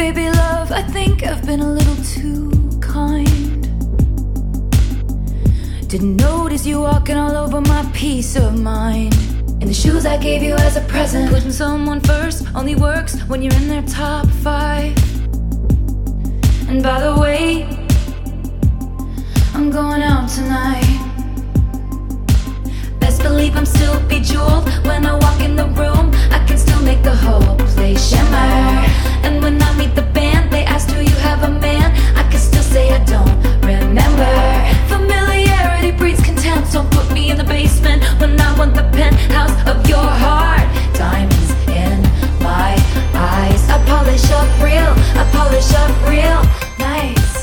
Baby love, I think I've been a little too kind. Didn't notice you walking all over my peace of mind. In the shoes I gave you as a present. Putting someone first only works when you're in their top 5. And by the way, I'm going out tonight. Best believe I'm still bejeweled. When I walk in the room, I can still make the whole place shimmer. And when I meet the band, they ask, do you have a man? I can still say I don't remember. Familiarity breeds contempt. Don't put me in the basement when I want the penthouse of your heart. Diamonds in my eyes. I polish up real, I polish up real nice.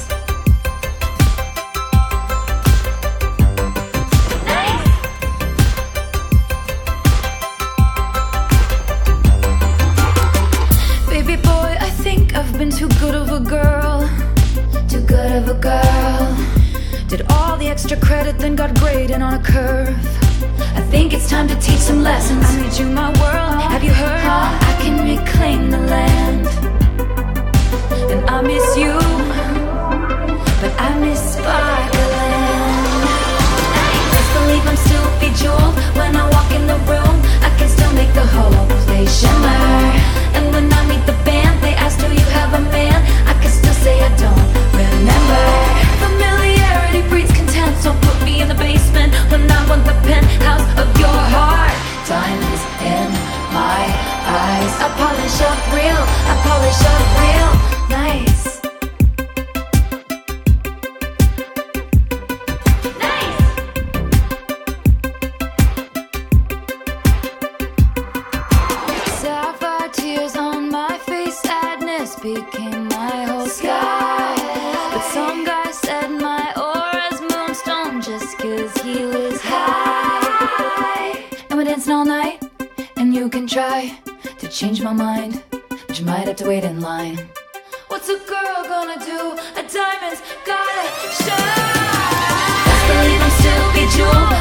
Been too good of a girl, too good of a girl. Did all the extra credit, then got graded on a curve. I think it's time to teach some lessons. I made you my world, have you heard? I can reclaim the land. And I miss you, but I miss Sparkland. Best believe I'm still bejeweled. When I walk in the room, I can still make the whole place shimmer. And when I meet the band, they ask, do you have a man? I can still say I don't remember. Familiarity breeds contempt. Don't put me in the basement when I want the penthouse of your heart. Diamonds in my eyes. I polish up real, I polish up real nice. Became my whole sky. But some guy said my aura's moonstone just cause he was high. And we're dancing all night, and you can try to change my mind, but you might have to wait in line. What's a girl gonna do? A diamond's gotta shine. Best believe I'm still bejeweled.